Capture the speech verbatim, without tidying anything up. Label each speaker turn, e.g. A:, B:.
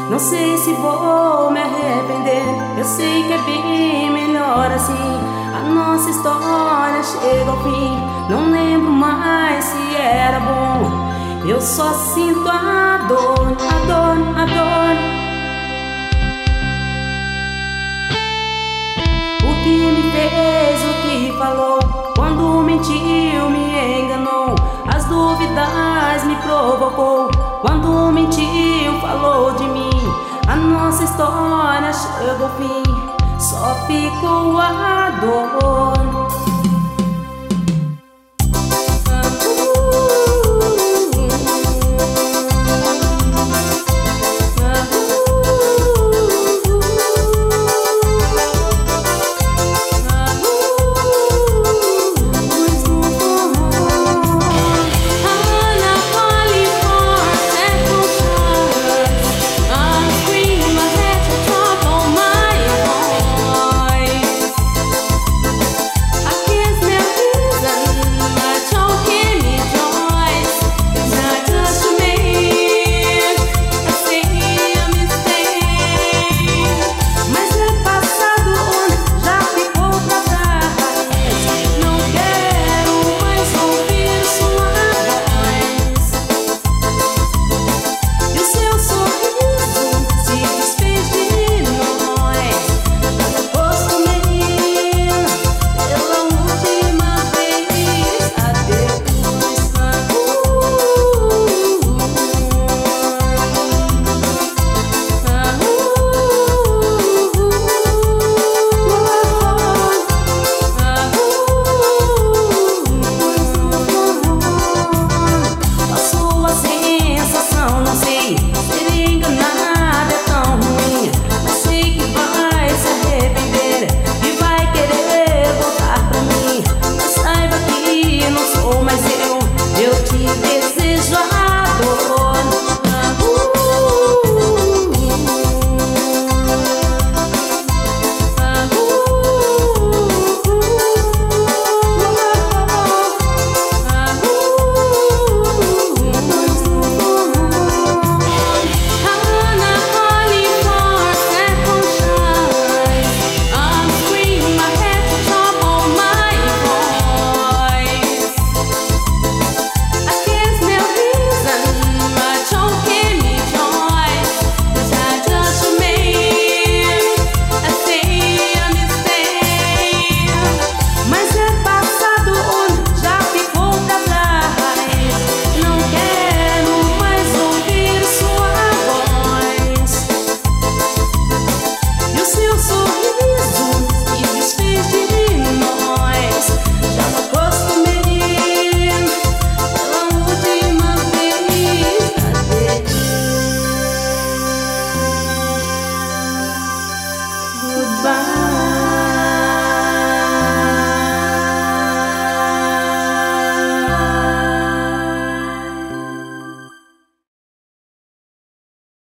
A: Não sei se vou me arrepender. Eu sei que é bem melhor assim. A nossa história chega ao fim. Não lembro mais se era bom. Eu só sinto a dor, a dor, a dor. O que me fez, o que falou, quando mentiu, me enganou. As dúvidas me provocou, quando mentiu, falou de mim. A nossa história chegou ao fim, só ficou a dor.